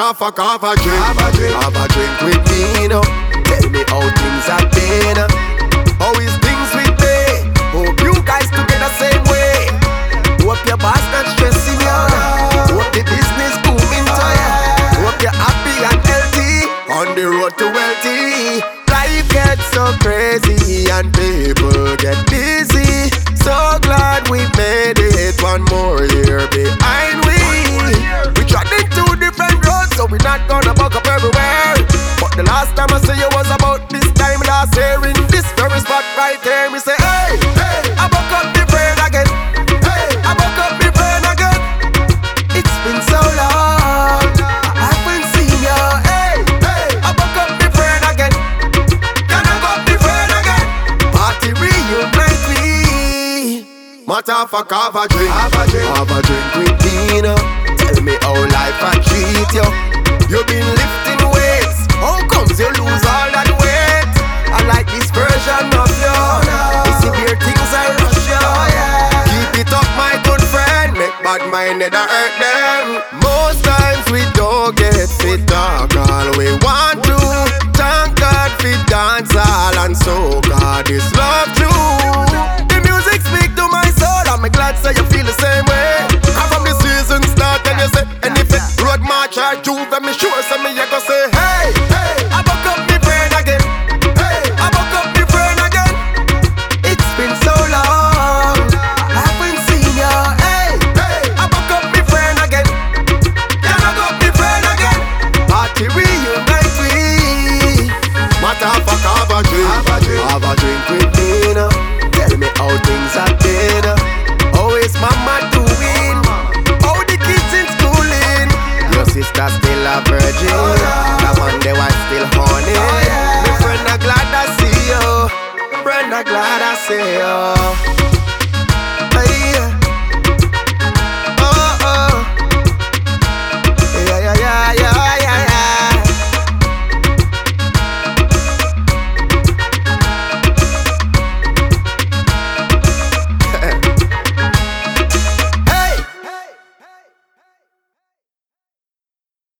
off a drink. Have a drink with me, no. Tell me how things have been. How is things with me? Hope you guys together same way. Hope your boss not stressing you. Hope the business booming to you. Hope you're happy and healthy on the road to wealthy. Life gets so crazy and people get busy. So glad we made it, one more year behind we. We traveling two different roads, so we not gonna buck up everywhere. But the last time I saw you was about this time last year. In this very spot right here, me say, hey, I buck up the brain again. I buck up the brain again. It's been so long, I haven't seen you. I buck up the brain again. Can I buck the brain again? Party reunite me. Matter for have a drink. Have a drink with me, no. Tell me how life a treat you. You been lifting weights. How comes you lose all that weight? I like this version of you. You see here things I rush you. Keep it up, my good friend. Make bad mind never hurt them. Most times we don't get fit talk all we want to. Thank God for dance all and so God is love true.